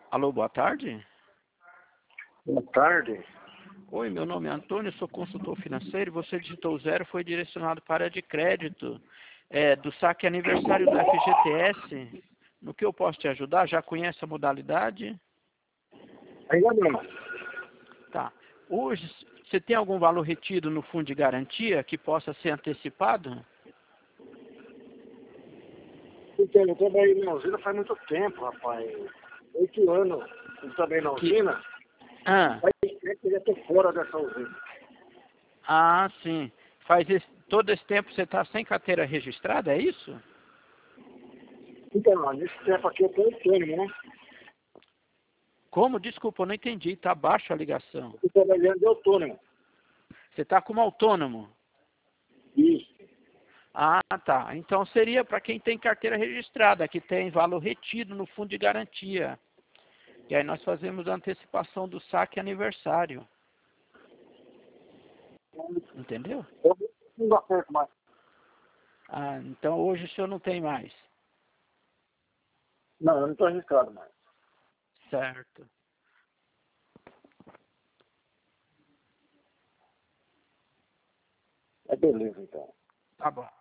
Alô, boa tarde. Boa tarde. Oi, meu nome é Antônio, sou consultor financeiro. Você digitou 0, foi direcionado para a área de crédito do saque aniversário do FGTS. No que eu posso te ajudar? Já conhece a modalidade? Ainda não. Tá. Hoje, você tem algum valor retido no fundo de garantia que possa ser antecipado? Então, eu trabalhei na usina faz muito tempo, rapaz. 8 anos eu trabalhei na usina. Ah, Faz tempo que eu já estou fora dessa usina. sim. Todo esse tempo você está sem carteira registrada, é isso? Então, nesse tempo aqui eu estou autônomo, né? Como? Desculpa, eu não entendi. Está baixa a ligação. Estou trabalhando de autônomo. Você está como autônomo? Isso. Ah, tá. Então seria para quem tem carteira registrada, que tem valor retido no fundo de garantia. E aí nós fazemos a antecipação do saque aniversário. Entendeu? Eu não dá certo mais. Ah, então hoje o senhor não tem mais. Não, eu não estou registrado mais. Certo. É beleza, então. Tá bom.